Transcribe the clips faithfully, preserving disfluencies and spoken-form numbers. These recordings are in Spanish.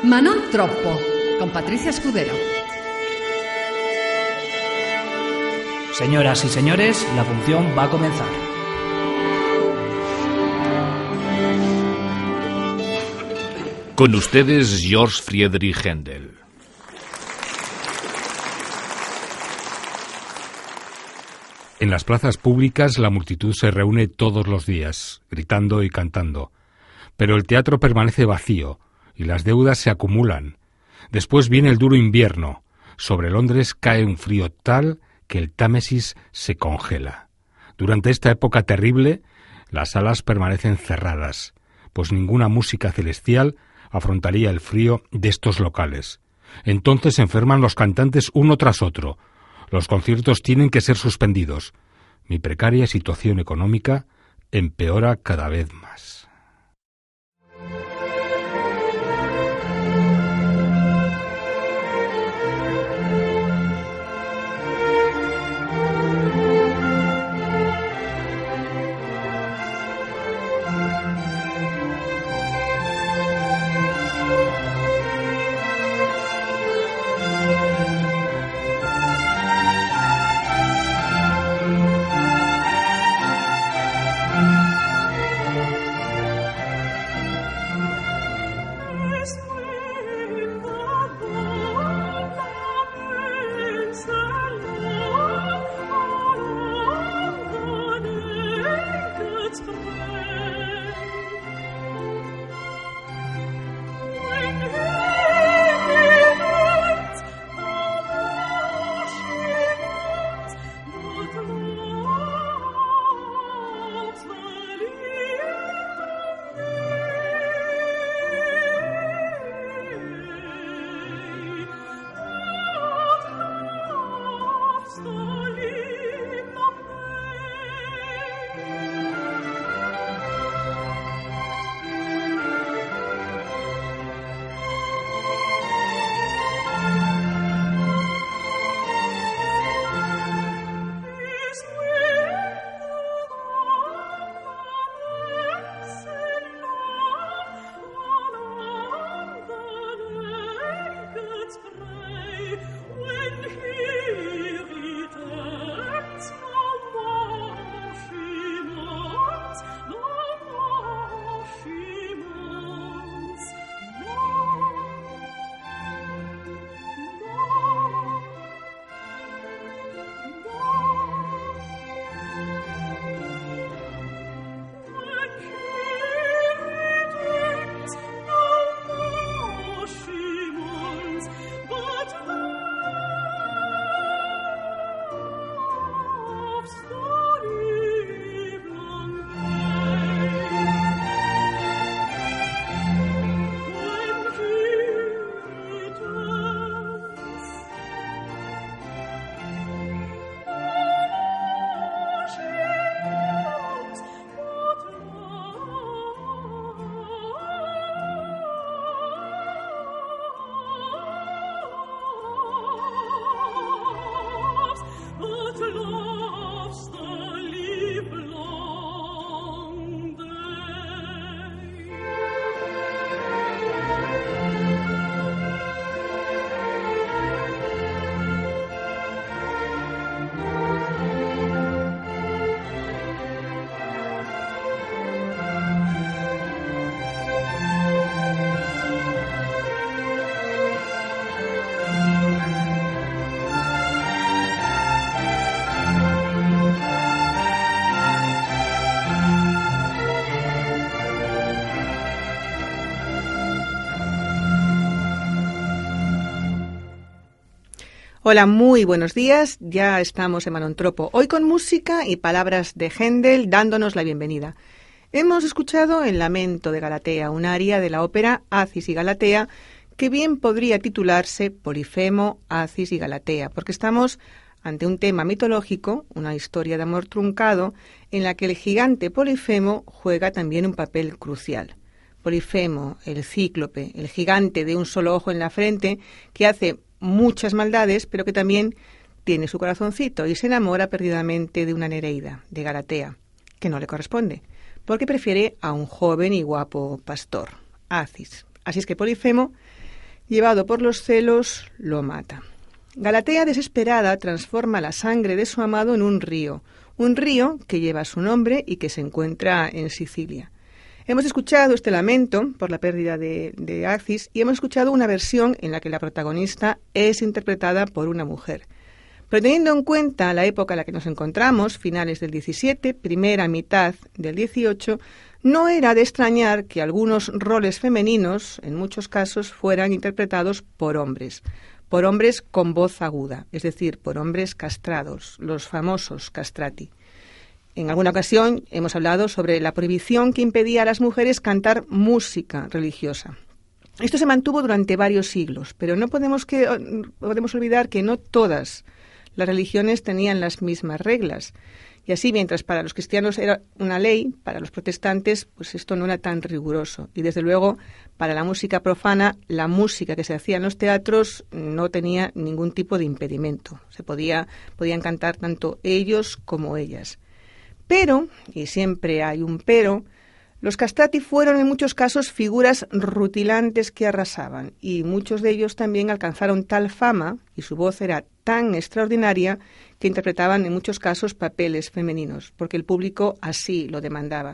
Ma non troppo, con Patricia Escudero. Señoras y señores, la función va a comenzar. Con ustedes, Georg Friedrich Händel. En las plazas públicas la multitud se reúne todos los días, gritando y cantando. Pero el teatro permanece vacío y las deudas se acumulan. Después viene el duro invierno. Sobre Londres cae un frío tal que el Támesis se congela. Durante esta época terrible, las salas permanecen cerradas, pues ninguna música celestial afrontaría el frío de estos locales. Entonces se enferman los cantantes uno tras otro. Los conciertos tienen que ser suspendidos. Mi precaria situación económica empeora cada vez más. Hola, muy buenos días. Ya estamos en Ma non troppo, hoy con música y palabras de Händel dándonos la bienvenida. Hemos escuchado El lamento de Galatea, un aria de la ópera Acis y Galatea, que bien podría titularse Polifemo, Acis y Galatea, porque estamos ante un tema mitológico, una historia de amor truncado, en la que el gigante Polifemo juega también un papel crucial. Polifemo, el cíclope, el gigante de un solo ojo en la frente, que hace muchas maldades, pero que también tiene su corazoncito y se enamora perdidamente de una Nereida, de Galatea, que no le corresponde, porque prefiere a un joven y guapo pastor, Acis. Así es que Polifemo llevado por los celos, lo mata. Galatea, desesperada, transforma la sangre de su amado en un río, un río que lleva su nombre y que se encuentra en Sicilia. Hemos escuchado este lamento por la pérdida de, de Acis y hemos escuchado una versión en la que la protagonista es interpretada por una mujer. Pero teniendo en cuenta la época en la que nos encontramos, finales del diecisiete, primera mitad del dieciocho, no era de extrañar que algunos roles femeninos, en muchos casos, fueran interpretados por hombres, por hombres con voz aguda, es decir, por hombres castrados, los famosos castrati. En alguna ocasión hemos hablado sobre la prohibición que impedía a las mujeres cantar música religiosa. Esto se mantuvo durante varios siglos, pero no podemos, que, podemos olvidar que no todas las religiones tenían las mismas reglas. Y así, mientras para los cristianos era una ley, para los protestantes, pues esto no era tan riguroso. Y desde luego, para la música profana, la música que se hacía en los teatros no tenía ningún tipo de impedimento. Se podía, podían cantar tanto ellos como ellas. Pero, y siempre hay un pero, los castrati fueron en muchos casos figuras rutilantes que arrasaban, y muchos de ellos también alcanzaron tal fama, y su voz era tan extraordinaria, que interpretaban en muchos casos papeles femeninos, porque el público así lo demandaba.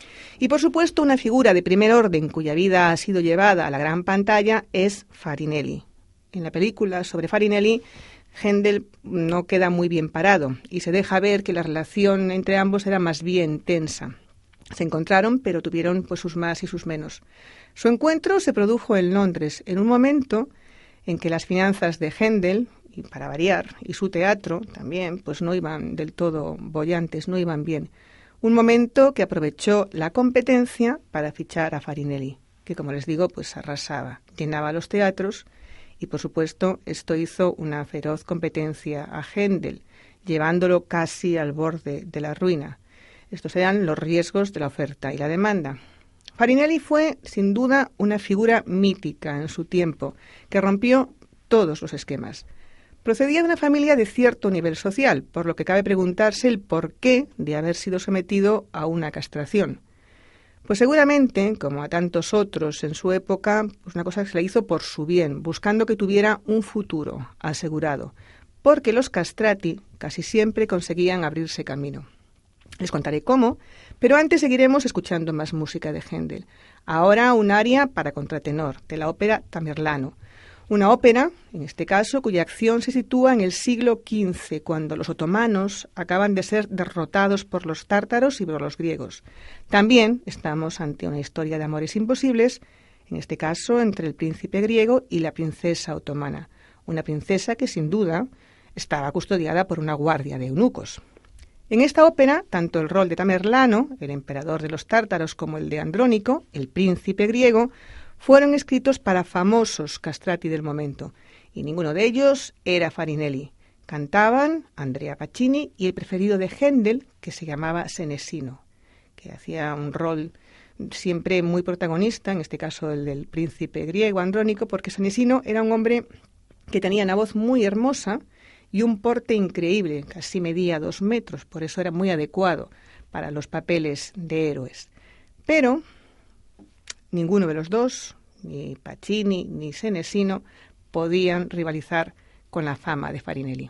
Y por supuesto, una figura de primer orden cuya vida ha sido llevada a la gran pantalla es Farinelli. En la película sobre Farinelli, Händel no queda muy bien parado, y se deja ver que la relación entre ambos era más bien tensa. Se encontraron, pero tuvieron pues sus más y sus menos. Su encuentro se produjo en Londres, en un momento en que las finanzas de Händel, y para variar, y su teatro también, pues no iban del todo bollantes, no iban bien. Un momento que aprovechó la competencia para fichar a Farinelli, que como les digo, pues arrasaba, llenaba los teatros, y por supuesto esto hizo una feroz competencia a Händel, llevándolo casi al borde de la ruina. Estos eran los riesgos de la oferta y la demanda. Farinelli fue, sin duda, una figura mítica en su tiempo, que rompió todos los esquemas. Procedía de una familia de cierto nivel social, por lo que cabe preguntarse el porqué de haber sido sometido a una castración. Pues seguramente, como a tantos otros en su época, pues una cosa que se le hizo por su bien, buscando que tuviera un futuro asegurado, porque los castrati casi siempre conseguían abrirse camino. Les contaré cómo, pero antes seguiremos escuchando más música de Händel. Ahora un aria para contratenor, de la ópera Tamerlano. Una ópera, en este caso, cuya acción se sitúa en el siglo quince, cuando los otomanos acaban de ser derrotados por los tártaros y por los griegos. También estamos ante una historia de amores imposibles, en este caso entre el príncipe griego y la princesa otomana. Una princesa que, sin duda, estaba custodiada por una guardia de eunucos. En esta ópera, tanto el rol de Tamerlano, el emperador de los tártaros, como el de Andrónico, el príncipe griego, fueron escritos para famosos castrati del momento, y ninguno de ellos era Farinelli. Cantaban Andrea Pacini y el preferido de Händel, que se llamaba Senesino, que hacía un rol siempre muy protagonista, en este caso el del príncipe griego Andrónico, porque Senesino era un hombre que tenía una voz muy hermosa y un porte increíble, casi medía dos metros, por eso era muy adecuado para los papeles de héroes. Pero ninguno de los dos, ni Pacini ni Senesino, podían rivalizar con la fama de Farinelli.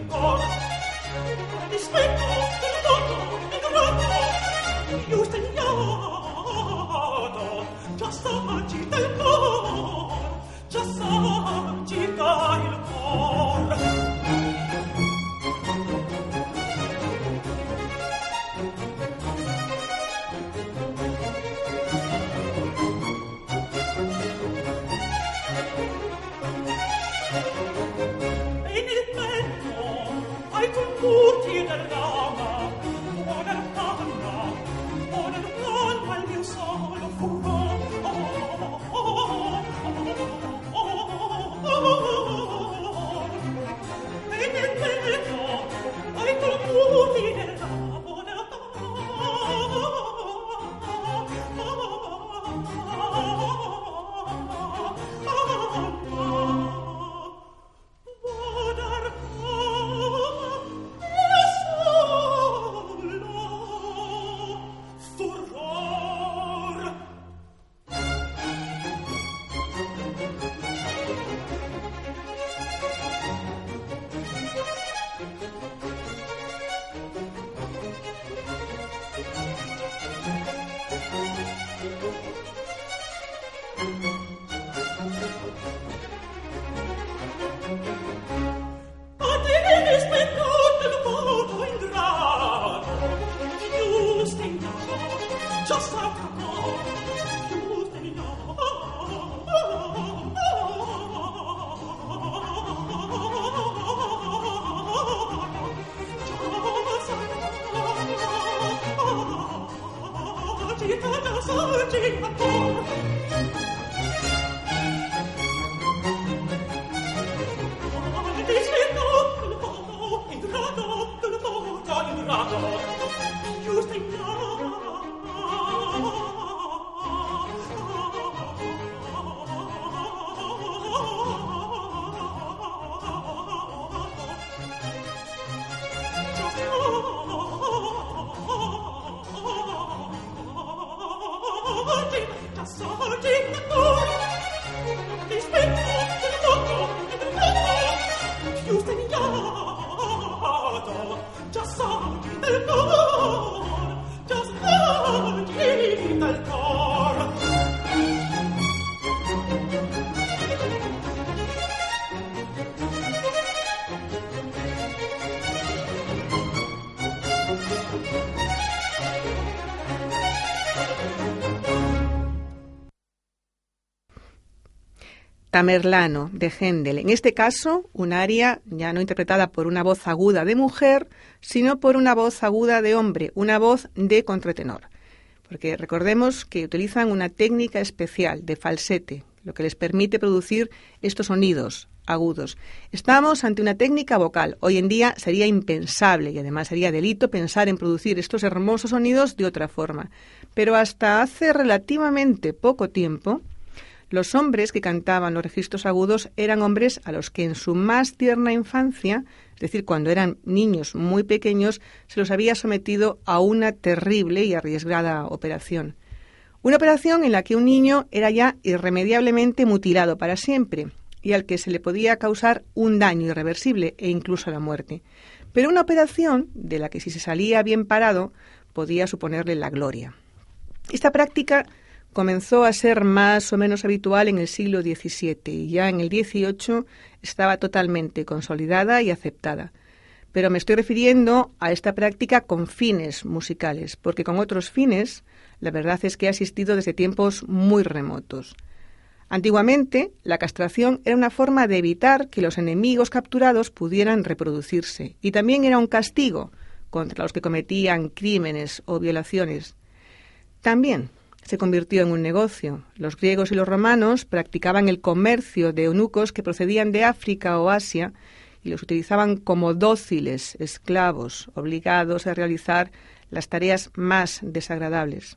Tamerlano, de Händel. En este caso, un aria ya no interpretada por una voz aguda de mujer, sino por una voz aguda de hombre, una voz de contratenor. Porque recordemos que utilizan una técnica especial de falsete, lo que les permite producir estos sonidos agudos. Estamos ante una técnica vocal. Hoy en día sería impensable y además sería delito pensar en producir estos hermosos sonidos de otra forma. Pero hasta hace relativamente poco tiempo, los hombres que cantaban los registros agudos eran hombres a los que en su más tierna infancia, es decir, cuando eran niños muy pequeños, se los había sometido a una terrible y arriesgada operación. Una operación en la que un niño era ya irremediablemente mutilado para siempre y al que se le podía causar un daño irreversible e incluso la muerte. Pero una operación de la que si se salía bien parado podía suponerle la gloria. Esta práctica comenzó a ser más o menos habitual en el siglo diecisiete y ya en el dieciocho estaba totalmente consolidada y aceptada. Pero me estoy refiriendo a esta práctica con fines musicales, porque con otros fines la verdad es que ha existido desde tiempos muy remotos. Antiguamente, la castración era una forma de evitar que los enemigos capturados pudieran reproducirse y también era un castigo contra los que cometían crímenes o violaciones. También se convirtió en un negocio. Los griegos y los romanos practicaban el comercio de eunucos que procedían de África o Asia y los utilizaban como dóciles esclavos obligados a realizar las tareas más desagradables.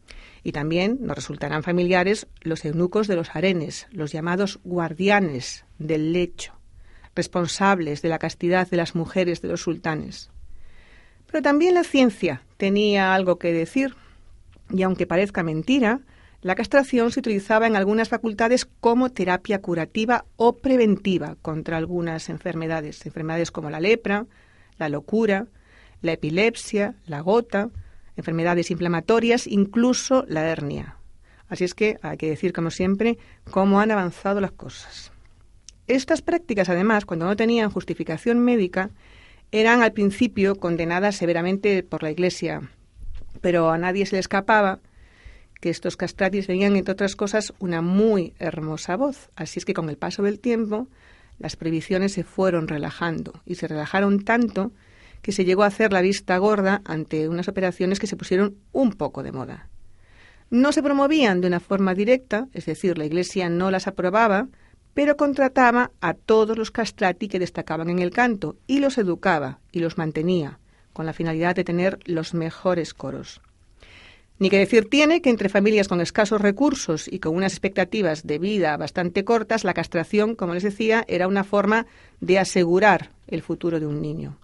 Y también nos resultarán familiares los eunucos de los harenes, los llamados guardianes del lecho, responsables de la castidad de las mujeres de los sultanes. Pero también la ciencia tenía algo que decir. Y aunque parezca mentira, La castración se utilizaba en algunas facultades como terapia curativa o preventiva contra algunas enfermedades, enfermedades como la lepra, la locura, la epilepsia, la gota, enfermedades inflamatorias, incluso la hernia. Así es que hay que decir, como siempre, cómo han avanzado las cosas. Estas prácticas, además, cuando no tenían justificación médica, eran al principio condenadas severamente por la Iglesia, pero a nadie se le escapaba que estos castratis tenían, entre otras cosas, una muy hermosa voz. Así es que con el paso del tiempo, las prohibiciones se fueron relajando, y se relajaron tanto que se llegó a hacer la vista gorda ante unas operaciones que se pusieron un poco de moda. No se promovían de una forma directa, es decir, la Iglesia no las aprobaba, pero contrataba a todos los castrati que destacaban en el canto y los educaba y los mantenía, con la finalidad de tener los mejores coros. Ni que decir tiene que entre familias con escasos recursos y con unas expectativas de vida bastante cortas, la castración, como les decía, era una forma de asegurar el futuro de un niño.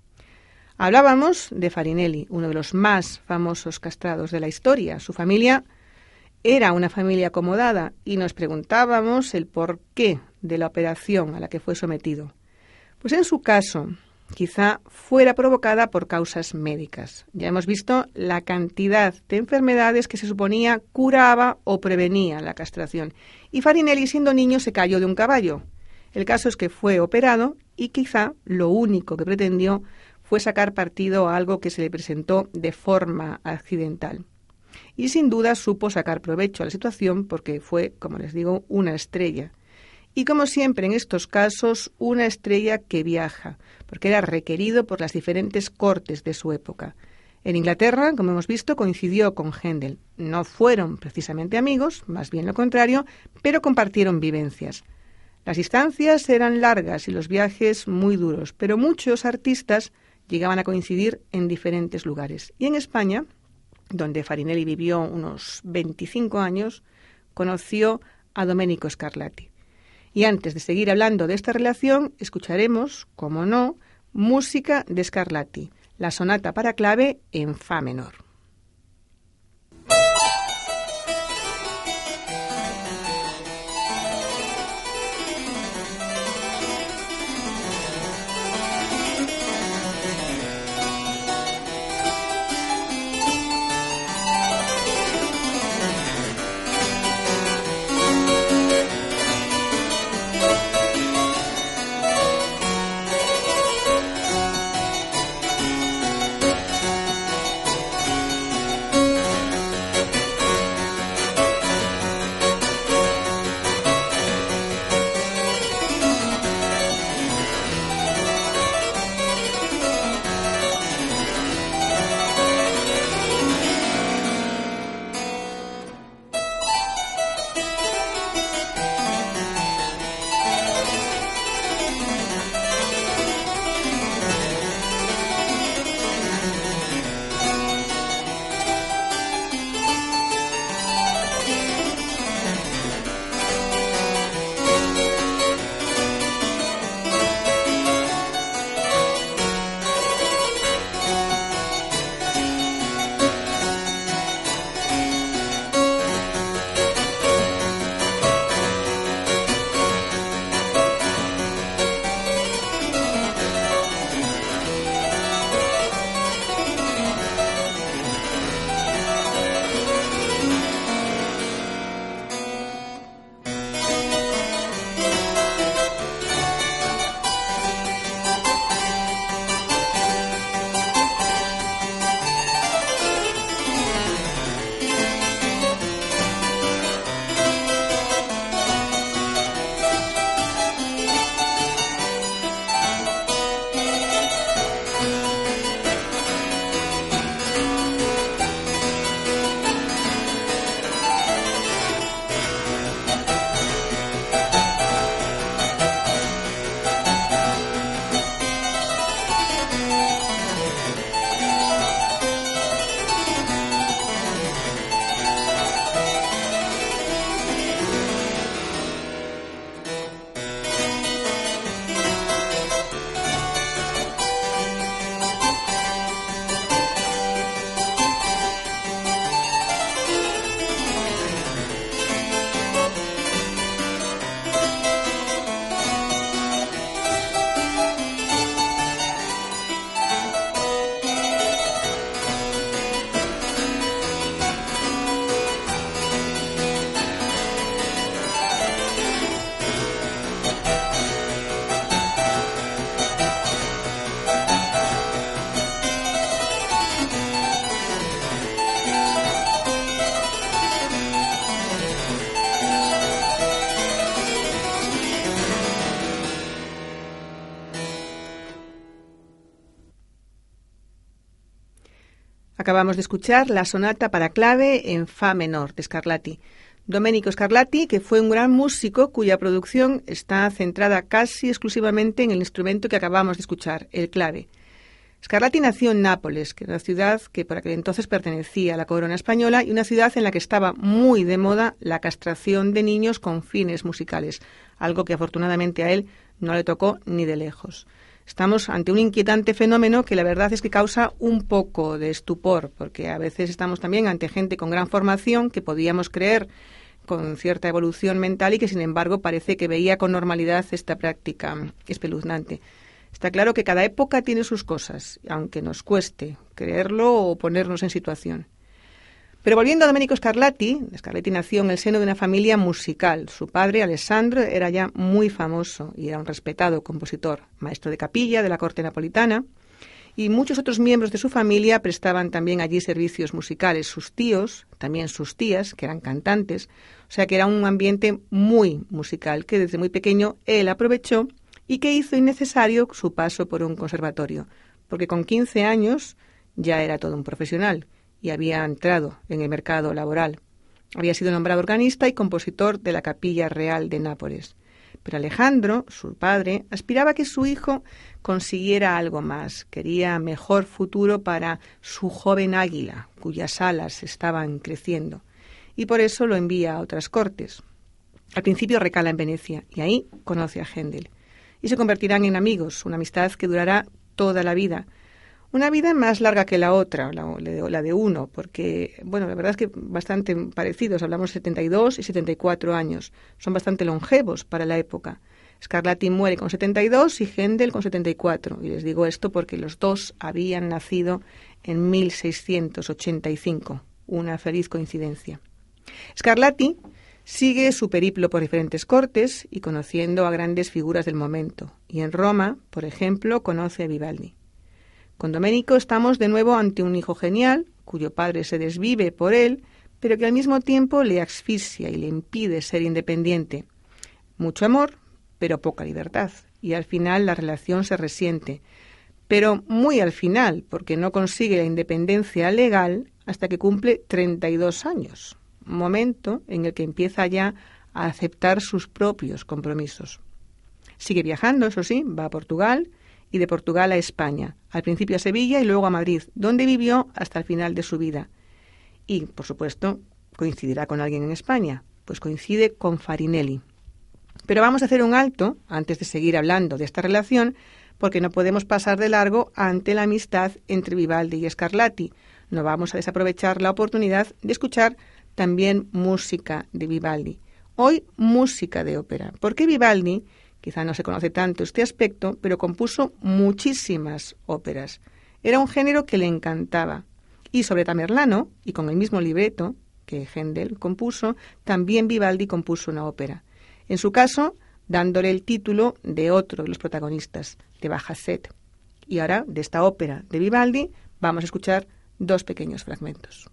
Hablábamos de Farinelli, uno de los más famosos castrados de la historia. Su familia era una familia acomodada y nos preguntábamos el porqué de la operación a la que fue sometido. Pues en su caso, quizá fuera provocada por causas médicas. Ya hemos visto la cantidad de enfermedades que se suponía curaba o prevenía la castración. Y Farinelli, siendo niño, se cayó de un caballo. El caso es que fue operado y quizá lo único que pretendió fue sacar partido a algo que se le presentó de forma accidental. Y sin duda supo sacar provecho a la situación porque fue, como les digo, una estrella. Y como siempre en estos casos, una estrella que viaja, porque era requerido por las diferentes cortes de su época. En Inglaterra, como hemos visto, coincidió con Händel. No fueron precisamente amigos, más bien lo contrario, pero compartieron vivencias. Las distancias eran largas y los viajes muy duros, pero muchos artistas llegaban a coincidir en diferentes lugares. Y en España, donde Farinelli vivió unos veinticinco años, conoció a Domenico Scarlatti. Y antes de seguir hablando de esta relación, escucharemos, como no, música de Scarlatti, la sonata para clave en fa menor. Acabamos de escuchar la sonata para clave en fa menor de Scarlatti. Domenico Scarlatti, que fue un gran músico cuya producción está centrada casi exclusivamente en el instrumento que acabamos de escuchar, el clave. Scarlatti nació en Nápoles, que era una ciudad que por aquel entonces pertenecía a la corona española y una ciudad en la que estaba muy de moda la castración de niños con fines musicales, algo que afortunadamente a él no le tocó ni de lejos. Estamos ante un inquietante fenómeno que la verdad es que causa un poco de estupor, porque a veces estamos también ante gente con gran formación que podíamos creer con cierta evolución mental y que sin embargo parece que veía con normalidad esta práctica espeluznante. Está claro que cada época tiene sus cosas, aunque nos cueste creerlo o ponernos en situación. Pero volviendo a Domenico Scarlatti, Scarlatti nació en el seno de una familia musical. Su padre, Alessandro, era ya muy famoso y era un respetado compositor, maestro de capilla de la corte napolitana, y muchos otros miembros de su familia prestaban también allí servicios musicales. Sus tíos, también sus tías, que eran cantantes, o sea que era un ambiente muy musical que desde muy pequeño él aprovechó y que hizo innecesario su paso por un conservatorio, porque con quince años ya era todo un profesional y había entrado en el mercado laboral. Había sido nombrado organista y compositor de la Capilla Real de Nápoles. Pero Alejandro, su padre, aspiraba a que su hijo consiguiera algo más. Quería mejor futuro para su joven águila, cuyas alas estaban creciendo, y por eso lo envía a otras cortes. Al principio recala en Venecia y ahí conoce a Händel. Y se convertirán en amigos, una amistad que durará toda la vida. Una vida más larga que la otra, la, la de uno, porque, bueno, la verdad es que bastante parecidos. Hablamos de setenta y dos y setenta y cuatro años. Son bastante longevos para la época. Scarlatti muere con setenta y dos y Händel con setenta y cuatro. Y les digo esto porque los dos habían nacido en mil seiscientos ochenta y cinco. Una feliz coincidencia. Scarlatti sigue su periplo por diferentes cortes y conociendo a grandes figuras del momento. Y en Roma, por ejemplo, conoce a Vivaldi. Con Domenico estamos de nuevo ante un hijo genial, cuyo padre se desvive por él, pero que al mismo tiempo le asfixia y le impide ser independiente. Mucho amor, pero poca libertad, y al final la relación se resiente. Pero muy al final, porque no consigue la independencia legal hasta que cumple treinta y dos años, momento en el que empieza ya a aceptar sus propios compromisos. Sigue viajando, eso sí, va a Portugal, y de Portugal a España, al principio a Sevilla y luego a Madrid, donde vivió hasta el final de su vida. Y, por supuesto, coincidirá con alguien en España, pues coincide con Farinelli. Pero vamos a hacer un alto, antes de seguir hablando de esta relación, porque no podemos pasar de largo ante la amistad entre Vivaldi y Scarlatti. No vamos a desaprovechar la oportunidad de escuchar también música de Vivaldi. Hoy, música de ópera, porque Vivaldi, quizá no se conoce tanto este aspecto, pero compuso muchísimas óperas. Era un género que le encantaba. Y sobre Tamerlano, y con el mismo libreto que Händel compuso, también Vivaldi compuso una ópera. En su caso, dándole el título de otro de los protagonistas, de Bajazet. Y ahora, de esta ópera de Vivaldi, vamos a escuchar dos pequeños fragmentos.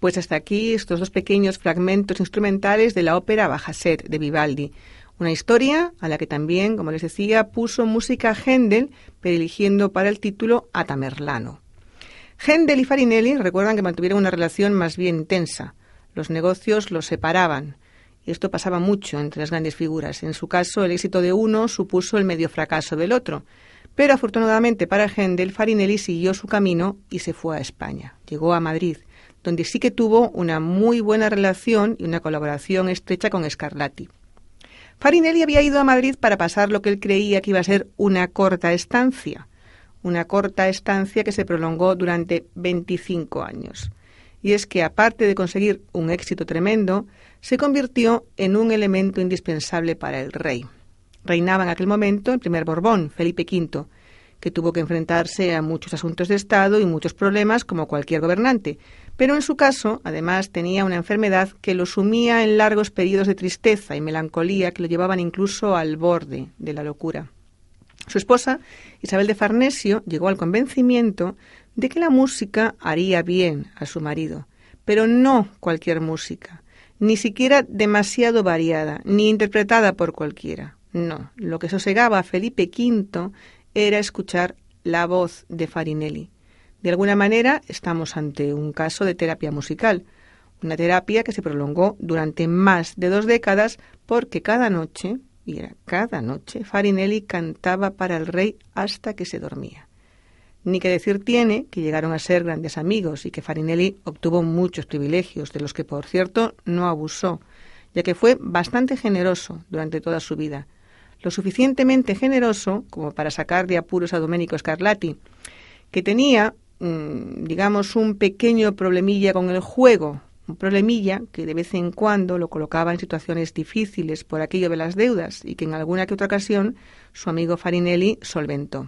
Pues hasta aquí estos dos pequeños fragmentos instrumentales de la ópera Bajazet de Vivaldi, una historia a la que también, como les decía, puso música Händel, pero eligiendo para el título a Tamerlano. Händel y Farinelli recuerdan que mantuvieron una relación más bien intensa. Los negocios los separaban, y esto pasaba mucho entre las grandes figuras. En su caso, el éxito de uno supuso el medio fracaso del otro. Pero afortunadamente para Händel, Farinelli siguió su camino y se fue a España. Llegó a Madrid, donde sí que tuvo una muy buena relación y una colaboración estrecha con Scarlatti. Farinelli había ido a Madrid para pasar lo que él creía que iba a ser una corta estancia, una corta estancia que se prolongó durante veinticinco años. Y es que, aparte de conseguir un éxito tremendo, se convirtió en un elemento indispensable para el rey. Reinaba en aquel momento el primer Borbón, Felipe quinto, que tuvo que enfrentarse a muchos asuntos de Estado y muchos problemas como cualquier gobernante, pero en su caso, además, tenía una enfermedad que lo sumía en largos periodos de tristeza y melancolía que lo llevaban incluso al borde de la locura. Su esposa, Isabel de Farnesio, llegó al convencimiento de que la música haría bien a su marido, pero no cualquier música, ni siquiera demasiado variada, ni interpretada por cualquiera. No, lo que sosegaba a Felipe quinto era escuchar la voz de Farinelli. De alguna manera estamos ante un caso de terapia musical, una terapia que se prolongó durante más de dos décadas porque cada noche, y era cada noche, Farinelli cantaba para el rey hasta que se dormía. Ni que decir tiene que llegaron a ser grandes amigos y que Farinelli obtuvo muchos privilegios, de los que, por cierto, no abusó, ya que fue bastante generoso durante toda su vida. Lo suficientemente generoso como para sacar de apuros a Domenico Scarlatti, que tenía, mmm, digamos, un pequeño problemilla con el juego, un problemilla que de vez en cuando lo colocaba en situaciones difíciles por aquello de las deudas y que en alguna que otra ocasión su amigo Farinelli solventó.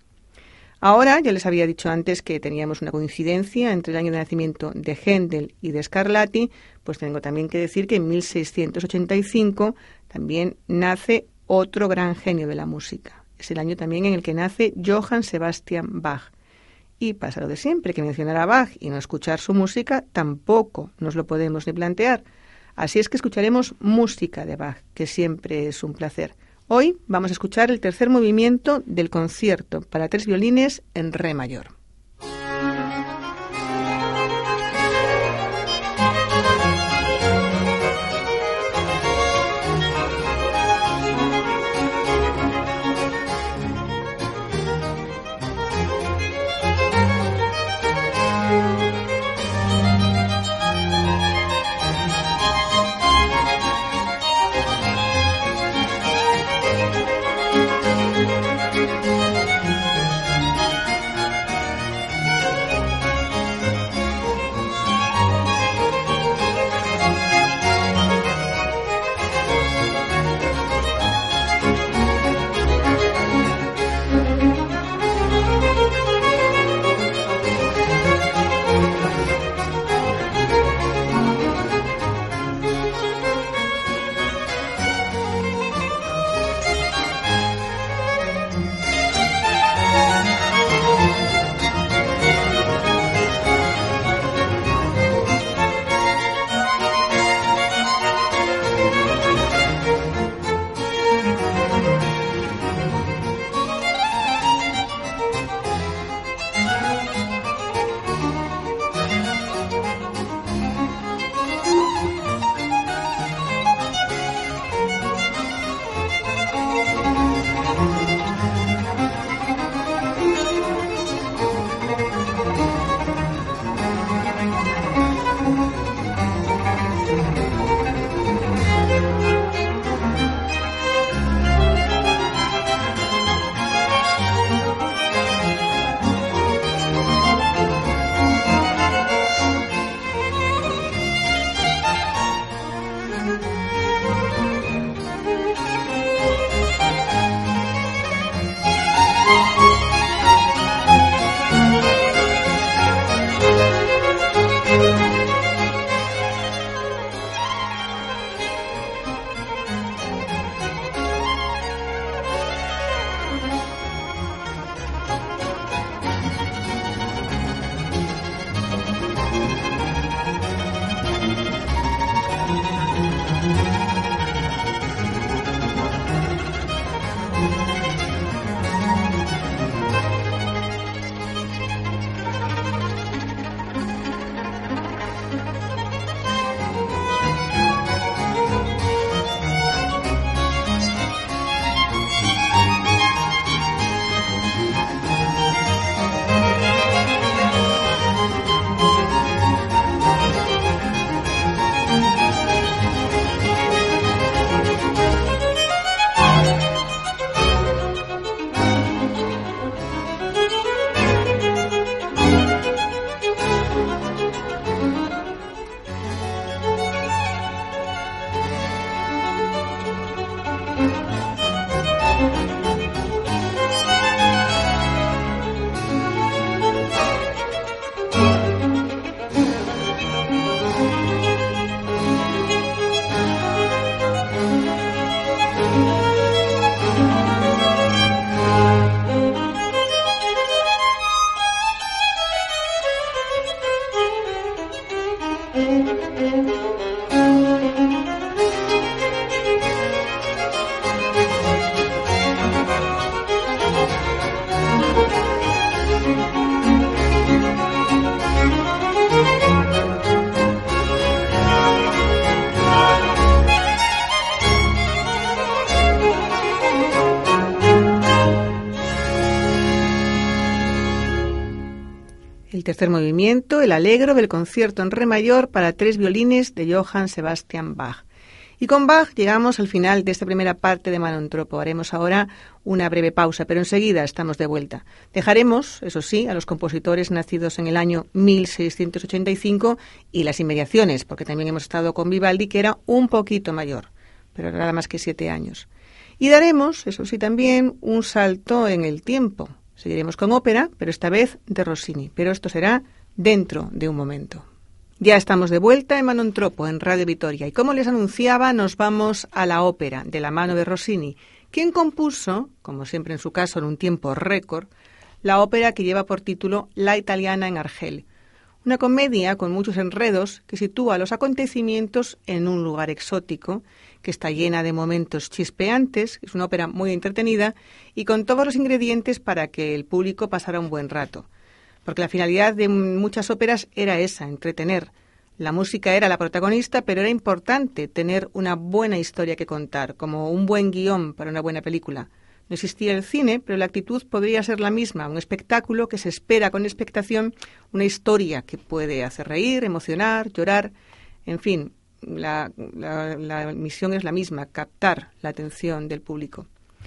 Ahora, ya les había dicho antes que teníamos una coincidencia entre el año de nacimiento de Händel y de Scarlatti, pues tengo también que decir que en mil seiscientos ochenta y cinco también nace otro gran genio de la música. Es el año también en el que nace Johann Sebastian Bach. Y pasa lo de siempre, que mencionar a Bach y no escuchar su música tampoco nos lo podemos ni plantear. Así es que escucharemos música de Bach, que siempre es un placer. Hoy vamos a escuchar el tercer movimiento del concierto para tres violines en re mayor. el tercer movimiento, el Allegro del concierto en re mayor para tres violines de Johann Sebastian Bach. Y con Bach llegamos al final de esta primera parte de Manon Troppo. Haremos ahora una breve pausa, pero enseguida estamos de vuelta. Dejaremos, eso sí, a los compositores nacidos en el año mil seiscientos ochenta y cinco y las inmediaciones, porque también hemos estado con Vivaldi, que era un poquito mayor, pero nada más que siete años. Y daremos, eso sí, también un salto en el tiempo. Seguiremos con ópera, pero esta vez de Rossini, pero esto será dentro de un momento. Ya estamos de vuelta en Manon Troppo, en Radio Vitoria, y como les anunciaba, nos vamos a la ópera, de la mano de Rossini, quien compuso, como siempre en su caso en un tiempo récord, la ópera que lleva por título La italiana en Argel, una comedia con muchos enredos que sitúa los acontecimientos en un lugar exótico, que está llena de momentos chispeantes, es una ópera muy entretenida y con todos los ingredientes para que el público pasara un buen rato. Porque la finalidad de muchas óperas era esa, entretener. La música era la protagonista, pero era importante tener una buena historia que contar, como un buen guión para una buena película. No existía el cine, pero la actitud podría ser la misma, un espectáculo que se espera con expectación, una historia que puede hacer reír, emocionar, llorar, en fin, la, la, la misión es la misma, captar la atención del público.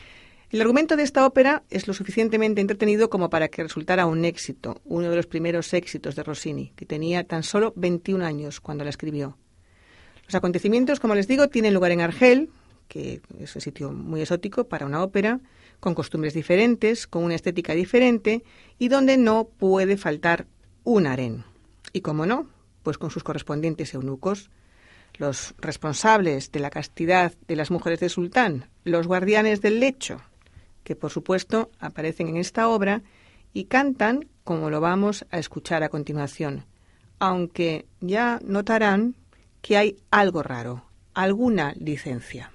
El argumento de esta ópera es lo suficientemente entretenido como para que resultara un éxito, uno de los primeros éxitos de Rossini, que tenía tan solo veintiún años cuando la escribió. Los acontecimientos, como les digo, tienen lugar en Argel, que es un sitio muy exótico para una ópera, con costumbres diferentes, con una estética diferente y donde no puede faltar un harén. Y cómo no, pues con sus correspondientes eunucos, los responsables de la castidad de las mujeres del sultán, los guardianes del lecho, que por supuesto aparecen en esta obra y cantan como lo vamos a escuchar a continuación, aunque ya notarán que hay algo raro, alguna licencia.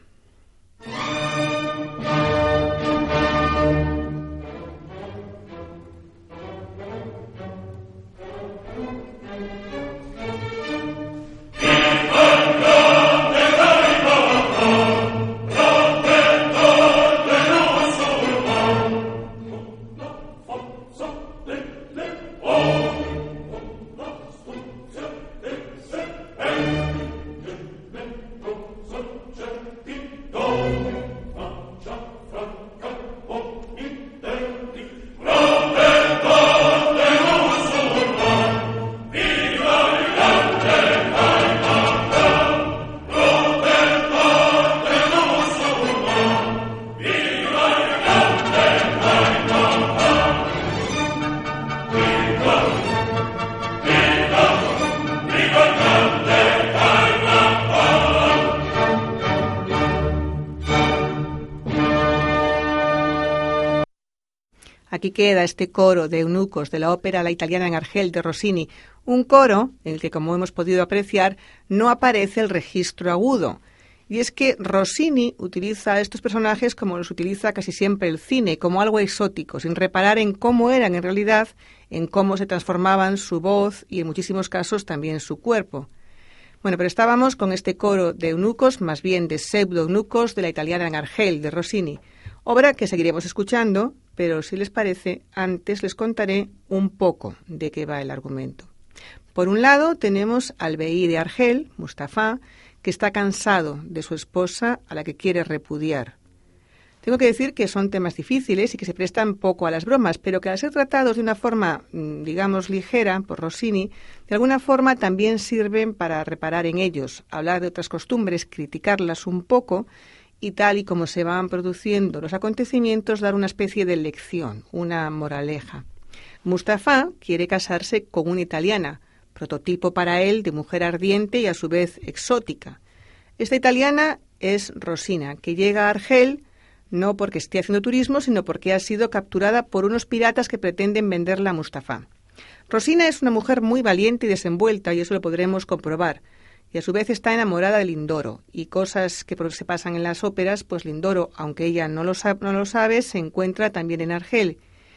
Aquí queda este coro de eunucos de la ópera La italiana en Argel de Rossini, un coro en el que, como hemos podido apreciar, no aparece el registro agudo. Y es que Rossini utiliza a estos personajes como los utiliza casi siempre el cine, como algo exótico, sin reparar en cómo eran en realidad, en cómo se transformaban su voz y en muchísimos casos también su cuerpo. Bueno, pero estábamos con este coro de eunucos, más bien de pseudo-eunucos de La italiana en Argel de Rossini, obra que seguiremos escuchando, pero si les parece, antes les contaré un poco de qué va el argumento. Por un lado, tenemos al Beí de Argel, Mustafa, que está cansado de su esposa a la que quiere repudiar. Tengo que decir que son temas difíciles y que se prestan poco a las bromas, pero que al ser tratados de una forma, digamos, ligera por Rossini, de alguna forma también sirven para reparar en ellos, hablar de otras costumbres, criticarlas un poco y tal y como se van produciendo los acontecimientos, dar una especie de lección, una moraleja. Mustafa quiere casarse con una italiana, prototipo para él de mujer ardiente y a su vez exótica. Esta italiana es Rosina, que llega a Argel no porque esté haciendo turismo, sino porque ha sido capturada por unos piratas que pretenden venderla a Mustafa. Rosina es una mujer muy valiente y desenvuelta, y eso lo podremos comprobar. Y a su vez está enamorada de Lindoro, y cosas que se pasan en las óperas, pues Lindoro, aunque ella no lo, sab- no lo sabe, se encuentra también en Argel,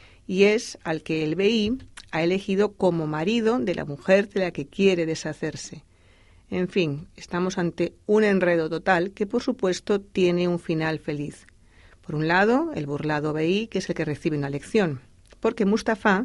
y es al que el Beí ha elegido como marido de la mujer de la que quiere deshacerse. En fin, estamos ante un enredo total que, por supuesto, tiene un final feliz. Por un lado, el burlado Beí, que es el que recibe una lección, porque Mustafa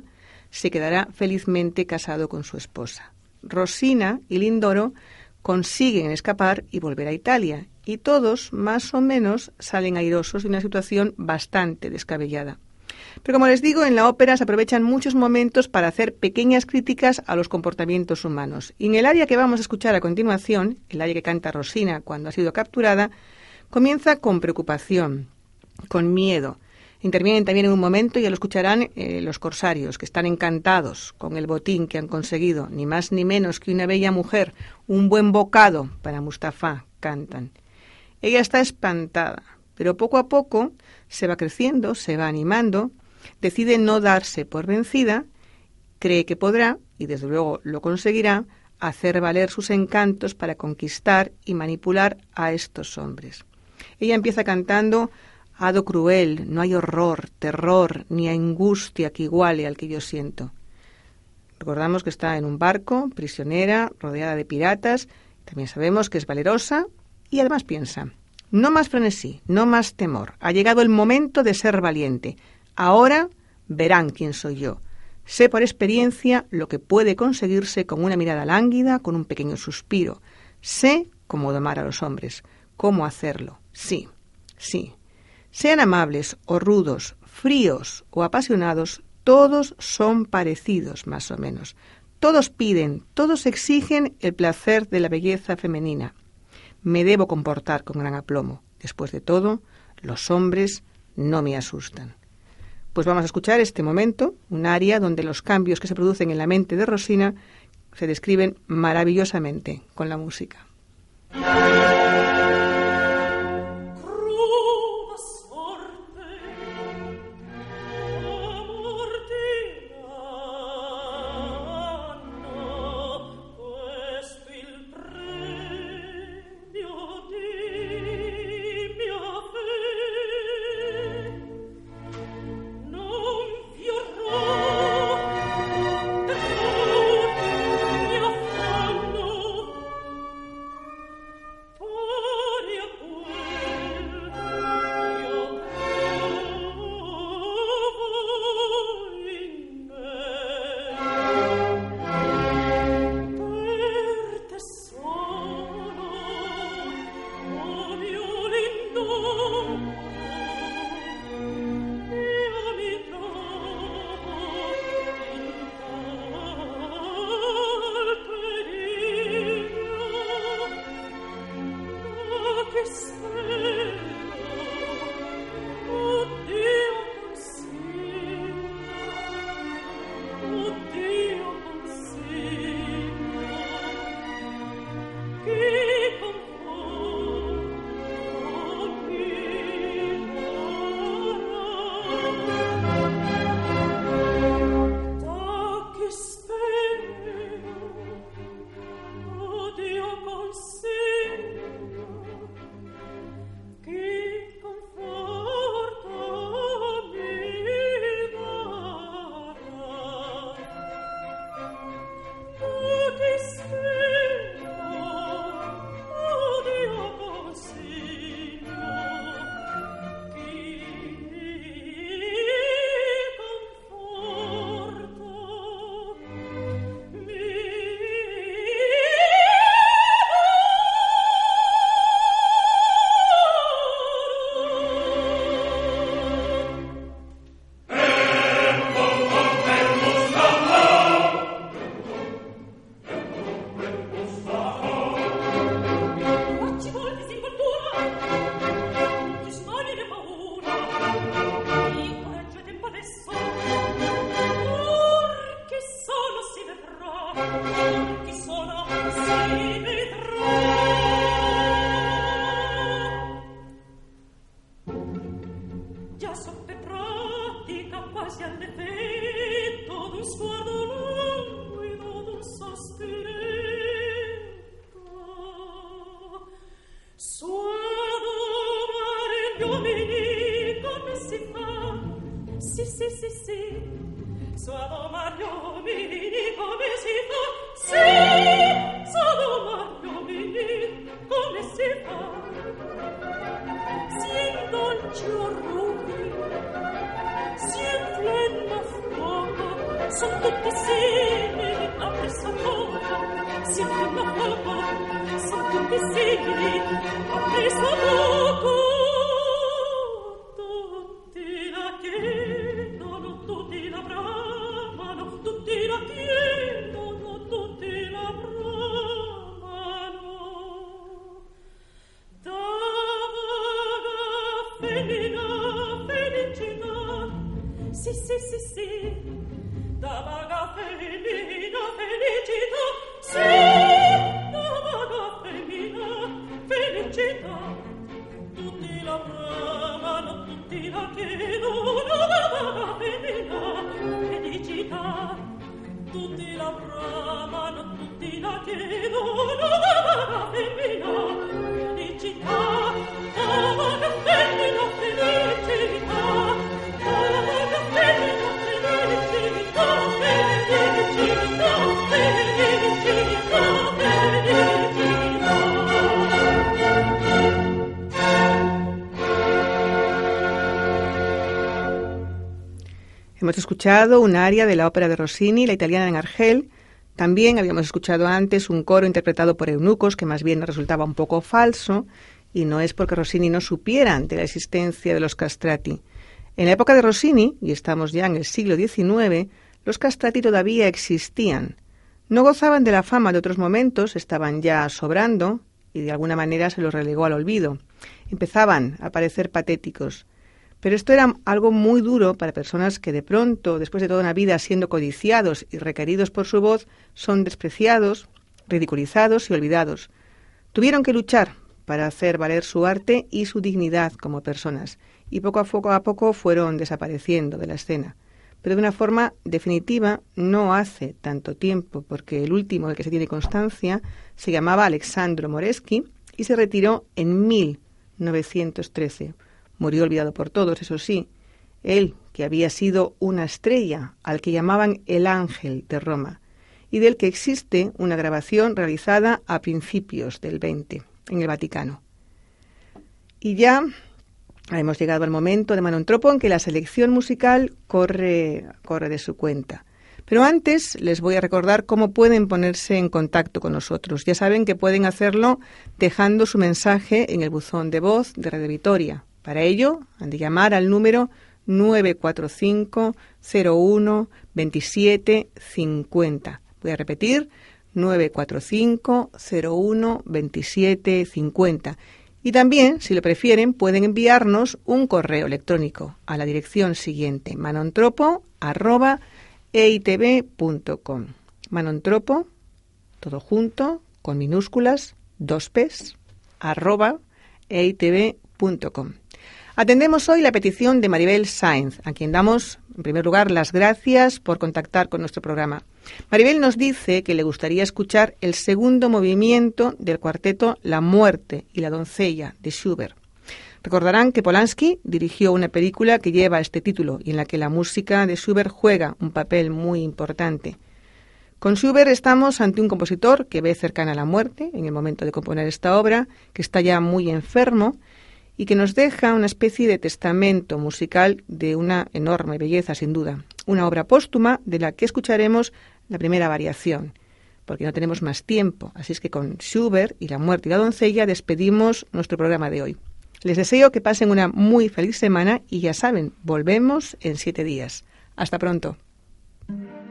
se quedará felizmente casado con su esposa. Rosina y Lindoro consiguen escapar y volver a Italia, y todos, más o menos, salen airosos de una situación bastante descabellada. Pero como les digo, en la ópera se aprovechan muchos momentos para hacer pequeñas críticas a los comportamientos humanos. Y en el aria que vamos a escuchar a continuación, el aria que canta Rosina cuando ha sido capturada, comienza con preocupación, con miedo. Intervienen también en un momento, ya lo escucharán, eh, los corsarios, que están encantados con el botín que han conseguido, ni más ni menos que una bella mujer, un buen bocado para Mustafá, cantan. Ella está espantada, pero poco a poco se va creciendo, se va animando, decide no darse por vencida, cree que podrá, y desde luego lo conseguirá, hacer valer sus encantos para conquistar y manipular a estos hombres. Ella empieza cantando: hado cruel, no hay horror, terror, ni angustia que iguale al que yo siento. Recordamos que está en un barco, prisionera, rodeada de piratas. También sabemos que es valerosa y además piensa: no más frenesí, no más temor. Ha llegado el momento de ser valiente. Ahora verán quién soy yo. Sé por experiencia lo que puede conseguirse con una mirada lánguida, con un pequeño suspiro. Sé cómo domar a los hombres, cómo hacerlo. Sí, sí. Sean amables o rudos, fríos o apasionados, todos son parecidos, más o menos. Todos piden, todos exigen el placer de la belleza femenina. Me debo comportar con gran aplomo. Después de todo, los hombres no me asustan. Pues vamos a escuchar este momento, un aria donde los cambios que se producen en la mente de Rosina se describen maravillosamente con la música. Hemos escuchado un aria de la ópera de Rossini, La italiana en Argel. También habíamos escuchado antes un coro interpretado por eunucos, que más bien resultaba un poco falso, y no es porque Rossini no supiera de la existencia de los castrati. En la época de Rossini, y estamos ya en el siglo diecinueve, los castrati todavía existían. No gozaban de la fama de otros momentos, estaban ya sobrando, y de alguna manera se los relegó al olvido. Empezaban a parecer patéticos. Pero esto era algo muy duro para personas que de pronto, después de toda una vida siendo codiciados y requeridos por su voz, son despreciados, ridiculizados y olvidados. Tuvieron que luchar para hacer valer su arte y su dignidad como personas, y poco a poco a poco fueron desapareciendo de la escena. Pero de una forma definitiva no hace tanto tiempo, porque el último del que se tiene constancia se llamaba Alessandro Moreschi y se retiró en mil novecientos trece. Murió olvidado por todos, eso sí. Él, que había sido una estrella, al que llamaban el Ángel de Roma, y del que existe una grabación realizada a principios del veinte, en el Vaticano. Y ya hemos llegado al momento de Manon Troppo en que la selección musical corre, corre de su cuenta. Pero antes les voy a recordar cómo pueden ponerse en contacto con nosotros. Ya saben que pueden hacerlo dejando su mensaje en el buzón de voz de Radio Vitoria. Para ello, han de llamar al número nueve cuatro cinco cero uno veintisiete cincuenta. Voy a repetir, nueve cuatro cinco cero uno veintisiete cincuenta. Y también, si lo prefieren, pueden enviarnos un correo electrónico a la dirección siguiente, manontropo arroba e i t v punto com. Manontropo, todo junto, con minúsculas, dos pes, arroba e i t v punto com. Atendemos hoy la petición de Maribel Sáenz, a quien damos, en primer lugar, las gracias por contactar con nuestro programa. Maribel nos dice que le gustaría escuchar el segundo movimiento del cuarteto La muerte y la doncella de Schubert. Recordarán que Polanski dirigió una película que lleva este título y en la que la música de Schubert juega un papel muy importante. Con Schubert estamos ante un compositor que ve cercana a la muerte en el momento de componer esta obra, que está ya muy enfermo y que nos deja una especie de testamento musical de una enorme belleza, sin duda. Una obra póstuma de la que escucharemos la primera variación, porque no tenemos más tiempo. Así es que con Schubert y La muerte y la doncella despedimos nuestro programa de hoy. Les deseo que pasen una muy feliz semana y ya saben, volvemos en siete días. Hasta pronto.